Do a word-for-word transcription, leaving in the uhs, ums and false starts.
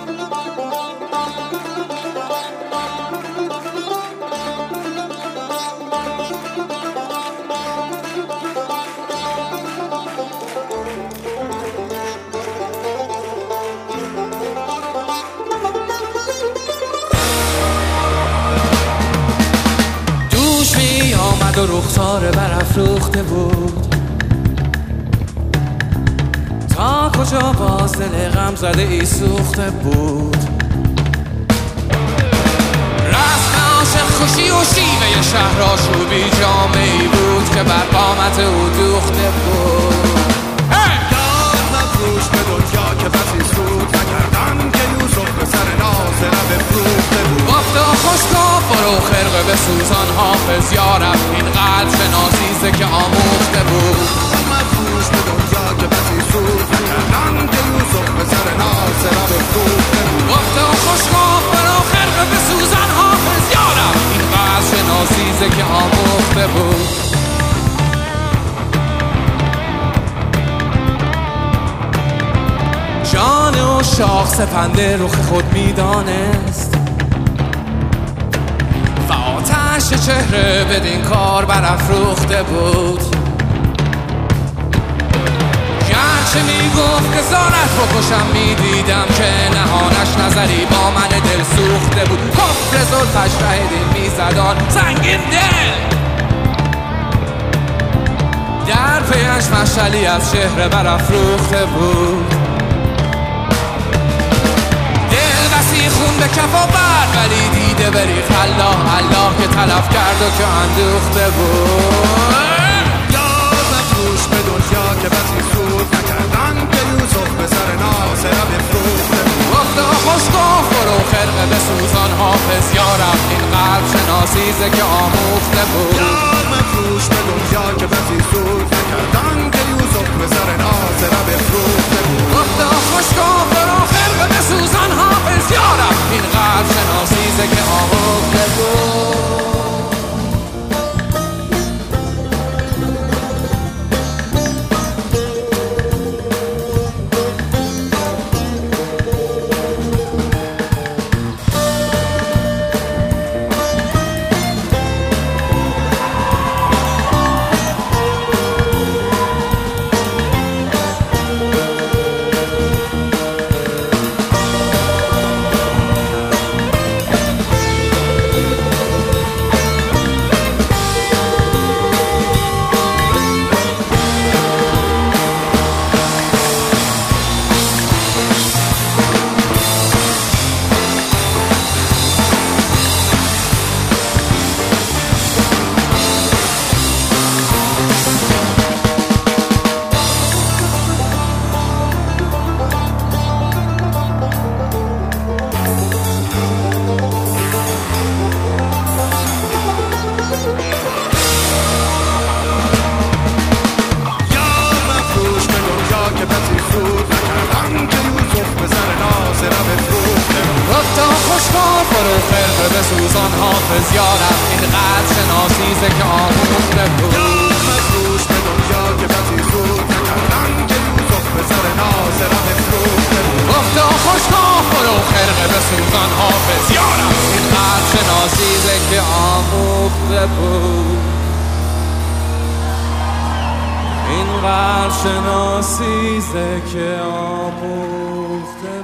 آمد و رخساره برافروخته بود، تا کجا باز دل غم زده ای سوخته بود. رسم عاشق خوشی و شیوه شهر آشوبی جامعی بود که بر قامت او دوخته بود. یاد مفروش به دنیا که بسی سود نکردن که یوسف به سر ناظره بفروخته بود. گفت و خوشگاه برو خرقه به سوزان حافظ یارب، این قلب شناسیزه که آموخته بود. مفروش به دنیا که بسی سود نکردن که یوسف به سر ناظره بفروخته بود. گفت و خوشگاه برو خرقه به سوزان حافظ یارب، این قلب شناسیزه که آموخته بود. جان و شاخ سپنده رخ خود میدانست و آتش چهره بدین کار برافروخته بود. گرچه میگفت که زارت بکشم، میدیدم که نهانش نظری با من دل سوخته بود. کفر زلفش ره دل میزدان سنگین دل، در پیش مشعلی از چهره برافروخته بود. خون به کف و بر ولی دیده بریخ الله الله که تلف کرد و که اندوخته بود. یاد مفروش به دنیا که بسی سود نکردن که یوسف به سر ناظره بفروخته بود. گفت و خوشگاه برو خرقه به سوزان حافظ یارب، این قلب شناسیزه که آموخته بود. یاد مفروش به دنیا که بسی سود نکردن که یوسف به سر ناظره بفروخته بود. گفت و خوشگاه برو خرقه به سوزان حافظ یارب، این قلب شناسیزه که آموخته بود. برو خرقه به سوزان حافظ یارب، این قلب شناسیزه که آموخته بود. یاد مفروش به دنیا که بسی سود نکردن که یوسف به سر ناظره بفروخته بود. گفت و خوشگاه برو خرقه به سوزان حافظ یارب، این قلب شناسیزه که آموخته بود. این قلب شناسیزه که آموخته بود.